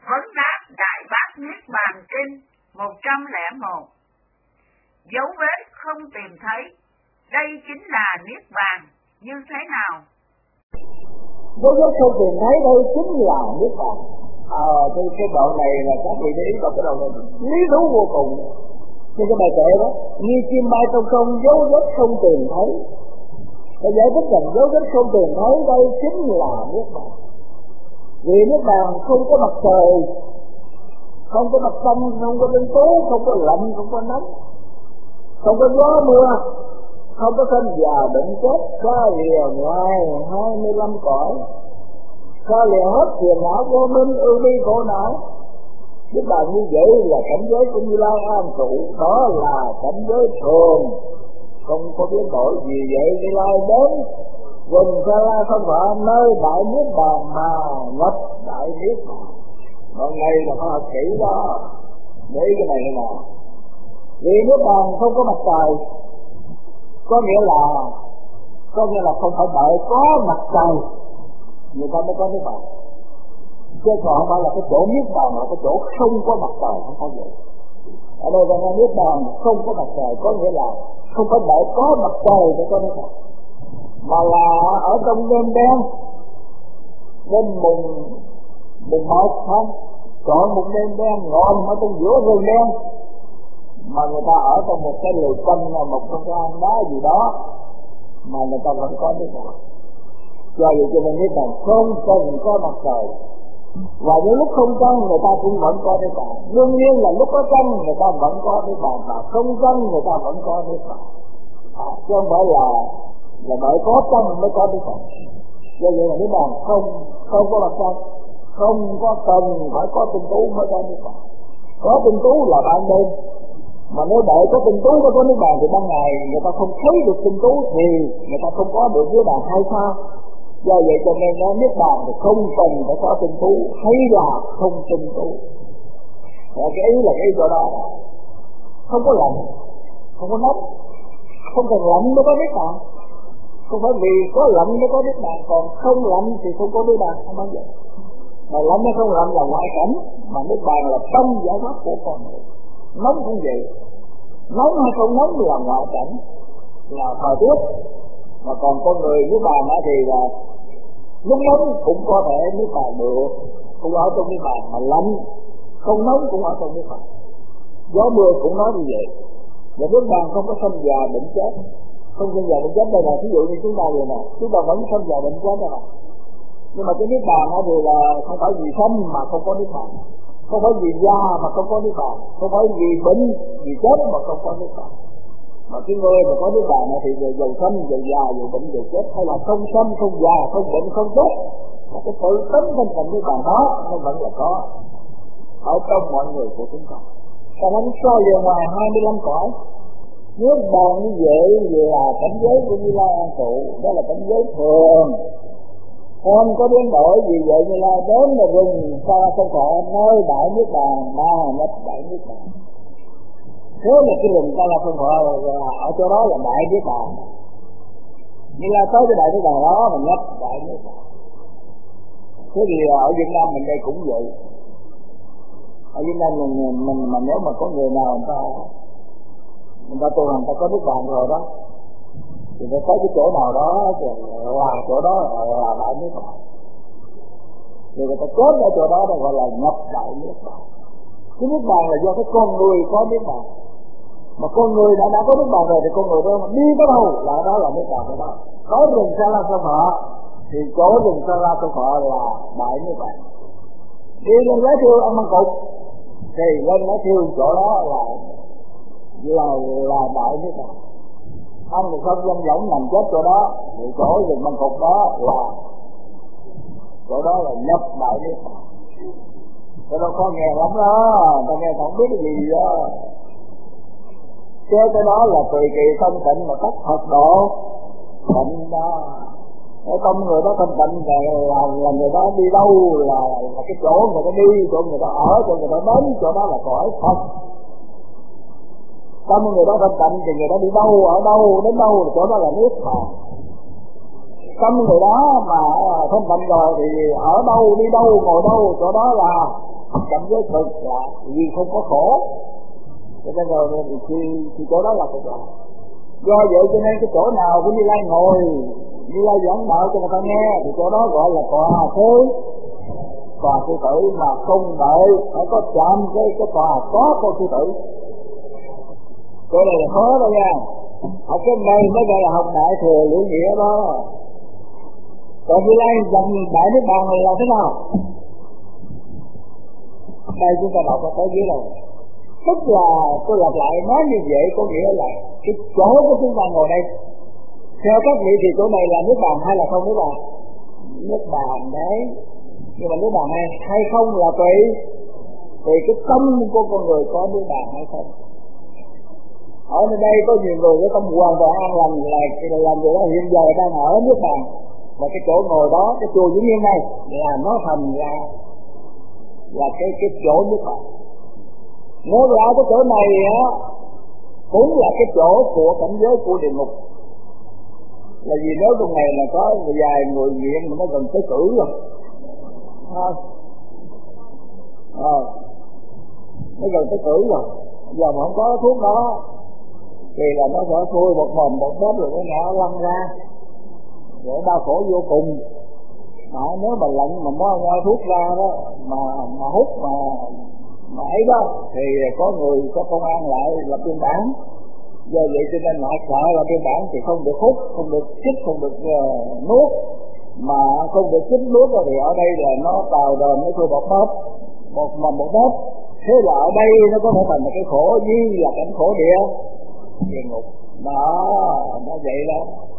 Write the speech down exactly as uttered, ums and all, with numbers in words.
Vấn đáp Đại Bát Niết Bàn Kinh một trăm lẻ một. Dấu vết không tìm thấy, đây chính là Niết Bàn như thế nào? Dấu vết không tìm thấy đây chính là Niết Bàn. Ờ, à, cái, cái đoạn này là các vị để ý vào cái đoạn này lý thú vô cùng. Như cái bài kệ đó, như chim bay trong không, dấu vết không tìm thấy. Để giải thích rằng dấu vết không tìm thấy đây chính là Niết Bàn. Vì Niết Bàn không có mặt trời, không có mặt trăng, không có tinh tố, không có lạnh, không có nóng, không có gió mưa, không có sinh già bệnh chết, xa lìa ngoài hai mươi lăm cõi, xa lìa hết phiền não vô minh ưu bi khổ não. Niết Bàn như vậy là cảnh giới của Như Lai an trụ, đó là cảnh giới thường, không có biến đổi gì vậy. Như Lai đến quần sa la không phải nơi đại Niết Bàn mà nhập đại Niết Bàn. Đoạn này là phải học kỹ đó, để cái này này nè. Vì Niết Bàn không có mặt trời, có nghĩa là có nghĩa là không phải đợi có mặt trời người ta mới có Niết Bàn. Chứ còn không phải là cái chỗ Niết Bàn là cái chỗ không có mặt trời, không phải vậy. Ở đây là Niết Bàn không có mặt trời, có nghĩa là không phải đợi có mặt trời mới có Niết Bàn, mà là ở trong đêm đen, đêm mùng mùng một không, chọn một đêm đen ngồi ở trong giữa rừng đen, mà người ta ở trong một cái lều tranh, một con cái hang đá gì đó, mà người ta vẫn có Niết Bàn. Do vậy cho nên Niết Bàn không cần có mặt trời, và những lúc không trăng người ta cũng vẫn có Niết Bàn. Đương nhiên là lúc có trăng người ta vẫn có Niết Bàn, và không trăng người ta vẫn có Niết Bàn. À, chứ không phải là là đợi có trăng mới có Niết Bàn. Do vậy là Niết Bàn không không có mặt trăng, không có cần phải có tinh tú mới có Niết Bàn. Có tinh tú là ban đêm, mà nếu đợi có tinh tú mới có Niết Bàn thì ban ngày người ta không thấy được tinh tú thì người ta không có được Niết Bàn hay sao? Do vậy cho nên nó Niết Bàn thì không cần phải có tinh tú hay là không tinh tú. Và cái ý là cái ý chỗ đó, không có lạnh, không có nóng, không cần lạnh mới có Niết Bàn. Không phải vì có lạnh mới có Niết Bàn, còn không lạnh thì không có Niết Bàn, không bao giờ. Mà lạnh hay không lạnh là ngoại cảnh, mà Niết Bàn là tâm giải thoát của con người. Nóng cũng vậy, nóng hay không nóng là ngoại cảnh, là thời tiết. Mà còn con người Niết Bàn thì là lúc nóng cũng có thể Niết Bàn được, cũng ở trong Niết Bàn, mà lạnh không nóng cũng ở trong Niết Bàn. Gió mưa cũng nói như vậy. Và Niết Bàn không có sinh già bệnh chết, không sinh già bệnh chết. Đây là ví dụ như chúng ta vậy nè, chúng ta vẫn sinh già bệnh chết đó mà. Nhưng mà cái Niết Bàn đó thì là không phải vì sanh mà không có Niết Bàn, không phải vì già mà không có Niết Bàn, không phải vì bệnh vì chết mà không có Niết Bàn. Mà cái người mà có Niết Bàn thì giờ giàu sanh, giàu già, giàu bệnh, giàu chết, hay là không sanh, không già, không bệnh, không chết, mà cái tự tánh thân phận Niết Bàn đó nó vẫn là có ở trong mọi người của chúng ta. Còn nó soi về ngoài hai mươi lăm cõi. Niết Bàn như vậy là cảnh giới của Như Lai an trụ, đó là cảnh giới thường, không có biến đổi. Vì vậy Như Lai đến là rừng xa không phải nơi đại Niết Bàn mà nhập đại Niết Bàn. Thế là cái rừng ta là không phải ở chỗ đó là đại Niết Bàn. Như là tới cái đại Niết Bàn đó mà nhập đại Niết Bàn. Thế thì ở Việt Nam mình đây cũng vậy. Ở Việt Nam mình, mình mà nếu mà có người nào người ta người ta tu hành, người ta có Niết Bàn rồi đó, thì người ta tới cái chỗ nào đó là chỗ đó là đại Niết Bàn. Rồi người ta chết ở chỗ đó đó gọi là nhập đại Niết Bàn. Cái Niết Bàn là do cái con người có Niết Bàn. Mà con người đã đã có Niết Bàn rồi thì con người đó đi tới đâu là đó là Niết Bàn đó. Có rừng Sa La Sông Họ thì chỗ rừng Sa La Sông Họ là đại Niết Bàn. Đi lên lá thiêu ăn măng cục thì lên lá thiêu chỗ đó là là là đại Niết Bàn. Ăn một không dân võng nằm chết chỗ đó thì chỗ rừng măng cục đó là chỗ đó là nhập đại Niết Bàn. Cái đó có nghe lắm đó, ta nghe không biết cái gì đó. Chứ cái đó là tùy kỳ thanh tịnh mà tất thật độ tịnh đó. Cái tâm người đó thanh tịnh là, là, là người đó đi đâu là, là cái chỗ người ta đi, chỗ người ta ở, chỗ người ta đến, chỗ đó là cõi thật. Tâm người đó thanh tịnh thì người đó đi đâu, ở đâu, đến đâu, chỗ đó là Niết Bàn. Tâm người đó mà thanh tịnh rồi thì ở đâu, đi đâu, ngồi đâu, chỗ đó là cảnh giới cực là vì không có khổ, cho nên rồi thì, thì, thì chỗ đó là cực lạc. Do vậy cho nên cái chỗ nào cũng Như Lai ngồi, Như Lai giảng đạo cho người ta nghe, thì chỗ đó gọi là tòa thế, tòa sư tử mà không đợi phải có chạm cái cái tòa có con sư tử. Chỗ này là khó đâu nha. Học cái này mới gọi là học đại thừa lưỡi nghĩa đó. Còn Như Lai dành đại nước bàn này là thế nào? Đây chúng ta đọc tới dưới này. Tức là tôi lặp lại nói như vậy có nghĩa là cái chỗ của chúng ta ngồi đây, theo các vị thì chỗ này là nước bàn hay là không nước bàn? Nước bàn đấy. Nhưng mà nước bàn hay hay không là tùy tùy cái tâm của con người có nước bàn hay không. Ở nơi đây có nhiều người có tâm hoàn toàn an lành là làm điều đó hiện giờ đang ở nước bàn, và cái chỗ ngồi đó, cái chùa Vĩnh Yên này là nó thành ra là cái cái chỗ nước bàn. Nói lại cái chỗ này á cũng là cái chỗ của cảnh giới của địa ngục. Là vì nếu trong này là có vài người nghiện mà nó gần tới cử rồi, à, à, nó gần tới cử rồi, giờ mà không có thuốc đó thì là nó sẽ thui một mồm một bóp rồi nó lăn ra, rồi đau khổ vô cùng. Mà nếu mà lạnh mà nó ngoài thuốc ra đó mà mà hút mà mà ấy đó thì có người có công an lại lập biên bản. Do vậy cho nên họ sợ là biên bản thì không được hút, không được chích, không được uh, nuốt, mà không được chích nuốt rồi thì ở đây là nó vào đờn nó thôi một bóp, một mầm một bóp. Thế là ở đây nó có thể thành một cái khổ như là cảnh khổ địa địa ngục đó, nó vậy đó.